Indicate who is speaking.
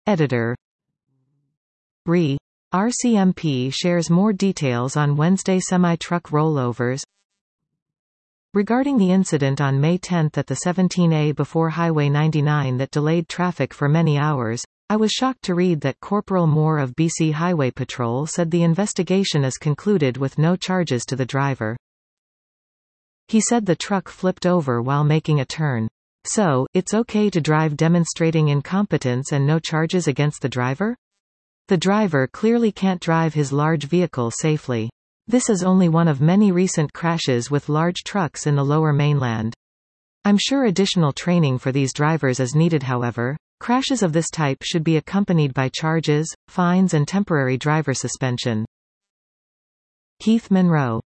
Speaker 1: Editor. RCMP shares more details on Wednesday semi-truck rollovers. Regarding the incident on May 10 at the 17A before Highway 99 that delayed traffic for many hours, I was shocked to read that Corporal Moore of BC Highway Patrol said the investigation is concluded with no charges to the driver. He said the truck flipped over while making a turn. So, it's okay to drive demonstrating incompetence and no charges against the driver? The driver clearly can't drive his large vehicle safely. This is only one of many recent crashes with large trucks in the Lower Mainland. I'm sure additional training for these drivers is needed. However, crashes of this type should be accompanied by charges, fines and temporary driver suspension. Keith Monroe.